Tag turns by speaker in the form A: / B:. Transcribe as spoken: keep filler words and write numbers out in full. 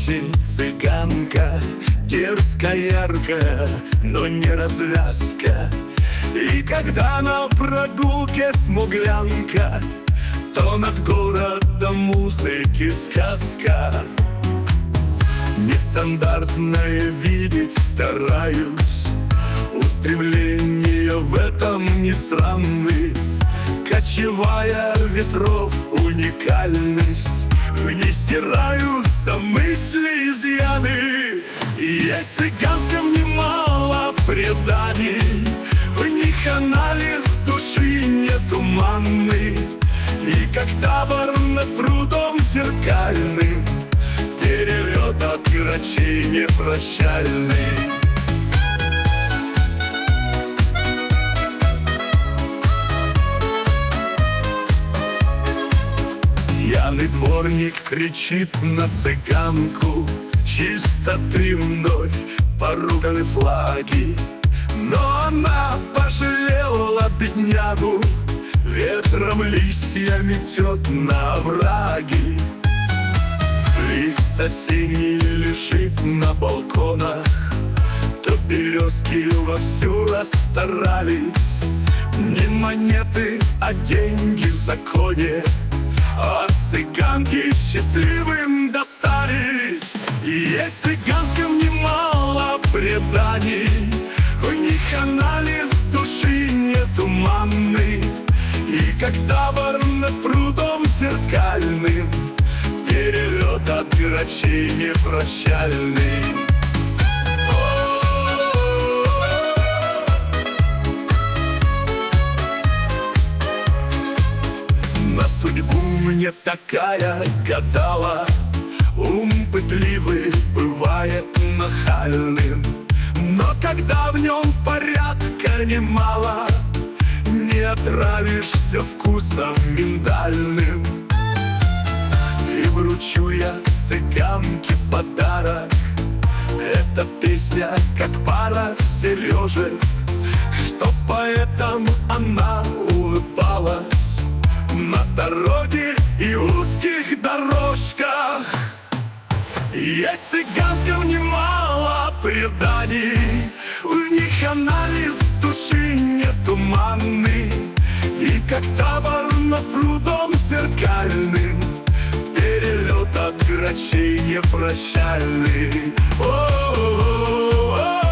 A: осень цыганка, дерзкая, яркая, но не развязка. И когда на прогулке смуглянка, то над городом музыки сказка. Нестандартное видеть стараюсь, устремления в этом не странны. Кочевая ветров уникальность, в ней стираются мысли, изъяны. И есть в цыганском немало преданий, в них анализ души не туманный. И как табор над прудом зеркальным, перелет от грачей непрощальный. Пьяный дворник кричит на цыганку, чистоты вновь поруганы флаги. Но она пожалела беднягу, ветром листья метет на овраги. Лист осенний лежит на балконах, то березки вовсю расстарались. Не монеты, а деньги в законе, а цыганки счастливым достались. И есть в цыганском немало преданий, в них анализ души не туманный. И как табор над прудом зеркальным, перелет от грачей непрощальный. На судьбу мне такая гадала, ум пытливый бывает нахальным. Но когда в нем порядка немало, не отравишься вкусом миндальным. И вручу я цыганке подарок, эта песня как пара сережек, что поэтам она улыбалась на дороге и узких дорожках. Есть в цыганском немало преданий, в них анализ души не туманный. И как табор над прудом зеркальным, перелет от грачей непрощальный. О-о-о-о-о.